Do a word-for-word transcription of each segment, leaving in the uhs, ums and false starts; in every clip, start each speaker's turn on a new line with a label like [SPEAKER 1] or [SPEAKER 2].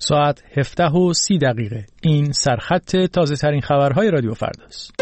[SPEAKER 1] ساعت هفده و سی دقیقه. این سرخط تازه ترین خبرهای رادیو فرداست.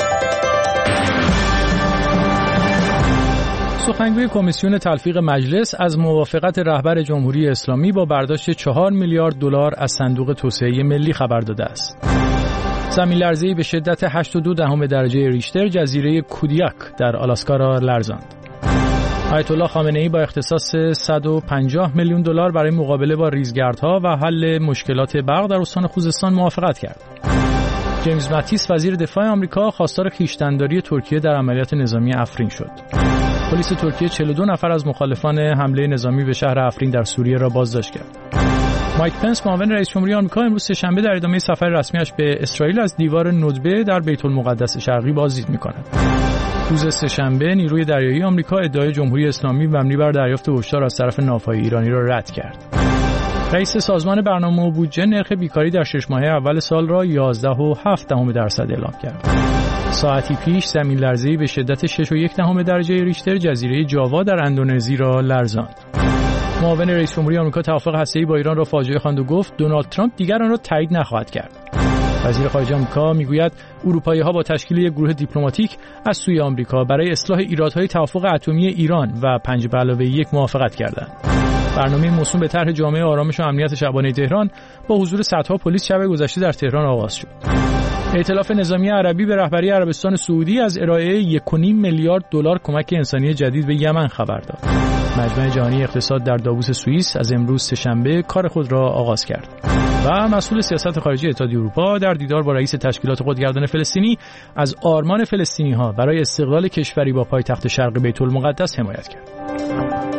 [SPEAKER 1] سخنگوی کمیسیون تلفیق مجلس از موافقت رهبر جمهوری اسلامی با برداشت چهار میلیارد دلار از صندوق توسعه ملی خبر داده است. زمین لرزه‌ای به شدت هشت و دو دهم درجه ریشتر جزیره کودیاک در آلاسکا را لرزاند. آیت الله خامنه‌ای با اختصاص صد و پنجاه میلیون دلار برای مقابله با ریزگردها و حل مشکلات برق در استان خوزستان موافقت کرد. جیمز ماتیس وزیر دفاع آمریکا خواستار خویشتن‌داری ترکیه در عملیات نظامی افرین شد. پلیس ترکیه چهل و دو نفر از مخالفان حمله نظامی به شهر افرین در سوریه را بازداشت کرد. مایک پنس معاون رئیس جمهوری آمریکا امروز سه‌شنبه در ادامه سفر رسمیش به اسرائیل از دیوار ندبه در بیت المقدس شرقی بازدید می‌کند. روز سه‌شنبه نیروی دریایی آمریکا ادعای جمهوری اسلامی مبنی بر دریافت هشدار از طرف ناوهای ایرانی را رد کرد. رئیس سازمان برنامه و بودجه نرخ بیکاری در شش ماهه اول سال را یازده و هفت دهم درصد اعلام کرد. ساعتی پیش زمین لرزه‌ای به شدت شش و یک دهم درجه ریشتر جزیره جاوا در اندونزی را لرزاند. معاون رئیس جمهوری آمریکا توافق هسته‌ای با ایران را فاجعه خواند و گفت دونالد ترامپ دیگر آن را تایید نخواهد کرد. وزیر خارجه آمریکا میگوید اروپایی‌ها با تشکیل یک گروه دیپلماتیک از سوی آمریکا برای اصلاح ایرادهای توافق اتمی ایران و پنج به علاوه یک موافقت کردند. برنامه موسوم به طرح جامعه آرامش و امنیت شبانه تهران با حضور صدها پلیس شب گذشته در تهران آغاز شد. ائتلاف نظامی عربی به رهبری عربستان سعودی از ارائه یک و نیم میلیارد دلار کمک انسانی جدید به یمن خبر داد. مجمع جهانی اقتصاد در داووس سوئیس از امروز سه‌شنبه کار خود را آغاز کرد. و مسئول سیاست خارجی اتحادیه اروپا در دیدار با رئیس تشکیلات خودگردان فلسطینی از آرمان فلسطینی‌ها برای استقلال کشوری با پایتخت شرق بیت المقدس حمایت کرد.